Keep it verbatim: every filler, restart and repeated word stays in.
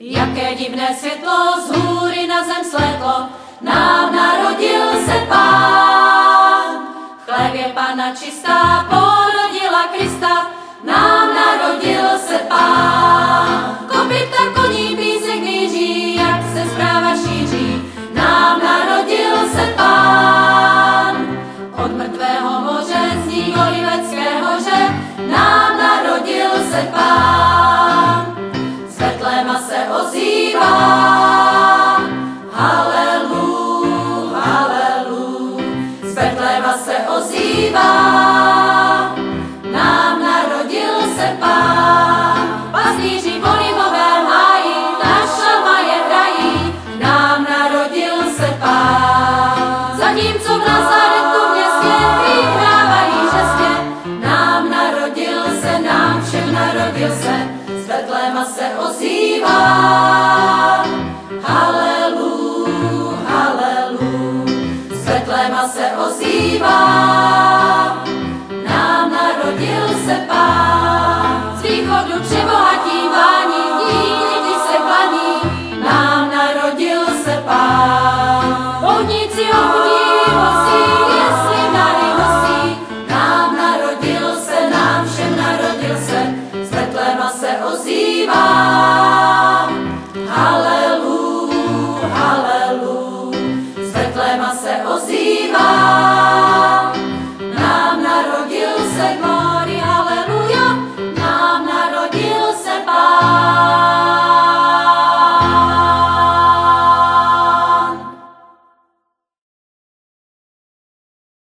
Jaké divné světlo z hůry na zem slétlo, nám narodil se Pán. V chlévě Panna čistá porodila Krista, nám narodil se Pán. Kopyta koní písek míří, jak se zpráva šíří, nám narodil se Pán. Od mrtvého moře zní Olivecké hoře, nám narodil se Pán. Z Betléma se ozývá, halelu, halelu. Z Betléma se ozývá, nám narodil se Pán. Pastýři v olivovém háji, náš šalma je hrají, nám narodil se Pán. Zatímco v Nazaretu městě vyhrávají žestě, nám narodil se, nám všem narodil se. Z Betléma se ozývá, halelu, halelu. Z Betléma se ozývá, nám narodil se Pán. Z východu přebohatí vání, díky se klaní, nám narodil se Pán. Poutníci obudí hosí, jestli dary nosí, nám narodil se, nám všem narodil se. Z Betléma se ozývá, halelu, halelu. Z Betléma se ozývá, nám narodil se, glory, haleluja, nám narodil se Pán.